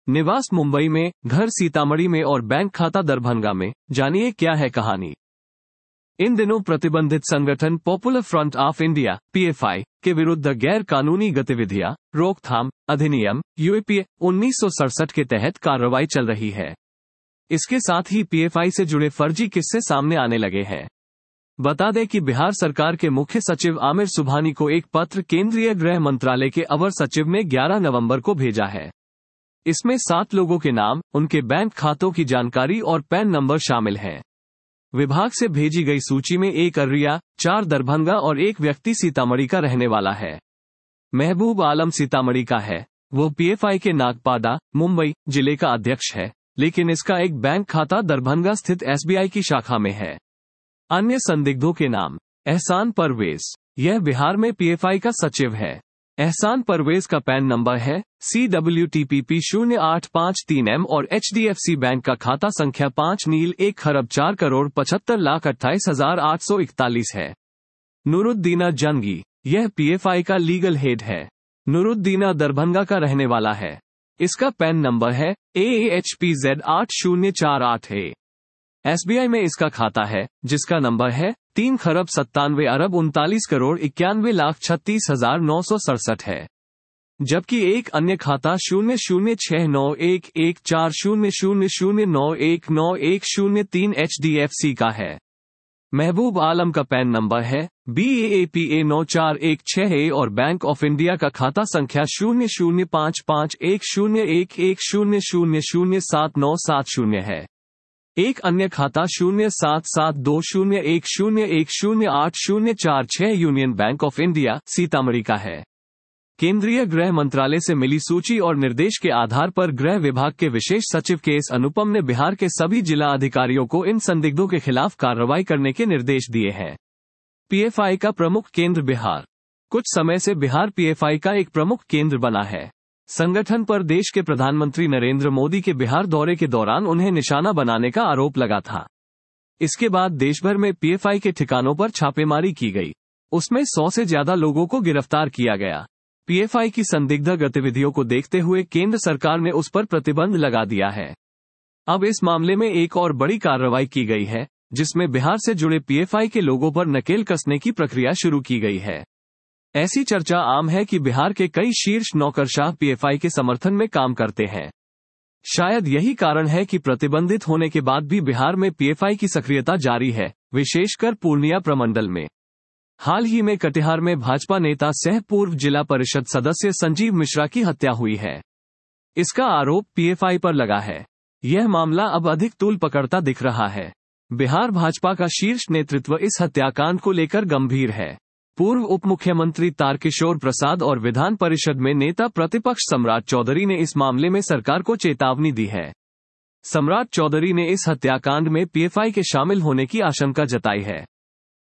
निवास मुंबई में, घर सीतामढ़ी में और बैंक खाता दरभंगा में। जानिए क्या है कहानी। इन दिनों प्रतिबंधित संगठन पॉपुलर फ्रंट ऑफ इंडिया (पीएफआई) के विरुद्ध गैर कानूनी गतिविधियां रोकथाम अधिनियम यूएपीए 1967 के तहत कार्रवाई चल रही है। इसके साथ ही पीएफआई से जुड़े फर्जी किस्से सामने आने लगे हैं। बता दें कि बिहार सरकार के मुख्य सचिव आमिर सुबहानी को एक पत्र केंद्रीय गृह मंत्रालय के अवर सचिव ने 11 नवंबर को भेजा है। इसमें 7 लोगों के नाम, उनके बैंक खातों की जानकारी और पैन नंबर शामिल हैं। विभाग से भेजी गई सूची में 1 अररिया, 4 दरभंगा और 1 व्यक्ति सीतामढ़ी का रहने वाला है। महबूब आलम सीतामढ़ी का है। वो पीएफआई के नागपाड़ा, मुंबई जिले का अध्यक्ष है, लेकिन इसका एक बैंक खाता दरभंगा स्थित एसबीआई की शाखा में है। अन्य संदिग्धों के नाम, एहसान परवेज, यह बिहार में पीएफआई का सचिव है। एहसान परवेज का पैन नंबर है CWTPP 0853M और HDFC बैंक का खाता संख्या 5 नील 1,04,75,28,841 है। नूरुद्दीना जंगी, यह पीएफआई का लीगल हेड है। नूरुद्दीना दरभंगा का रहने वाला है। इसका पैन नंबर है AAHPZ 8048A। एसबीआई में इसका खाता है, जिसका नंबर है 3,97,39,91,36,967 है। जबकि एक अन्य खाता 0069114000919103 HDFC का है। महबूब आलम का पैन नंबर है BAAPA 9416A और बैंक ऑफ इंडिया का खाता संख्या 0055101100007970 है। एक अन्य खाता 077201010804 union bank of India Sitamarhi का है। केंद्रीय गृह मंत्रालय से मिली सूची और निर्देश के आधार पर गृह विभाग के विशेष सचिव KS अनुपम ने बिहार के सभी जिला अधिकारियों को इन संदिग्धों के खिलाफ कार्रवाई करने के निर्देश दिए हैं। पीएफआई का प्रमुख केंद्र बिहार। कुछ समय से बिहार पीएफआई का एक प्रमुख केंद्र बना है। संगठन पर देश के प्रधानमंत्री नरेंद्र मोदी के बिहार दौरे के दौरान उन्हें निशाना बनाने का आरोप लगा था। इसके बाद देश भर में पीएफआई के ठिकानों पर छापेमारी की गई। उसमें 100 से ज्यादा लोगों को गिरफ्तार किया गया। पीएफआई की संदिग्ध गतिविधियों को देखते हुए केंद्र सरकार ने उस पर प्रतिबंध लगा दिया है। अब इस मामले में एक और बड़ी कार्रवाई की गई है, जिसमें बिहार से जुड़े पीएफआई के लोगों पर नकेल कसने की प्रक्रिया शुरू की गई है। ऐसी चर्चा आम है कि बिहार के कई शीर्ष नौकरशाह पीएफआई के समर्थन में काम करते हैं। शायद यही कारण है कि प्रतिबंधित होने के बाद भी बिहार में पीएफआई की सक्रियता जारी है, विशेषकर पूर्णिया प्रमंडल में। हाल ही में कटिहार में भाजपा नेता सह पूर्व जिला परिषद सदस्य संजीव मिश्रा की हत्या हुई है। इसका आरोप पीएफआई पर लगा है। यह मामला अब अधिक तूल पकड़ता दिख रहा है। बिहार भाजपा का शीर्ष नेतृत्व इस हत्याकांड को लेकर गंभीर है। पूर्व उप मुख्यमंत्री तारकिशोर प्रसाद और विधान परिषद में नेता प्रतिपक्ष सम्राट चौधरी ने इस मामले में सरकार को चेतावनी दी है। सम्राट चौधरी ने इस हत्याकांड में पीएफआई के शामिल होने की आशंका जताई है।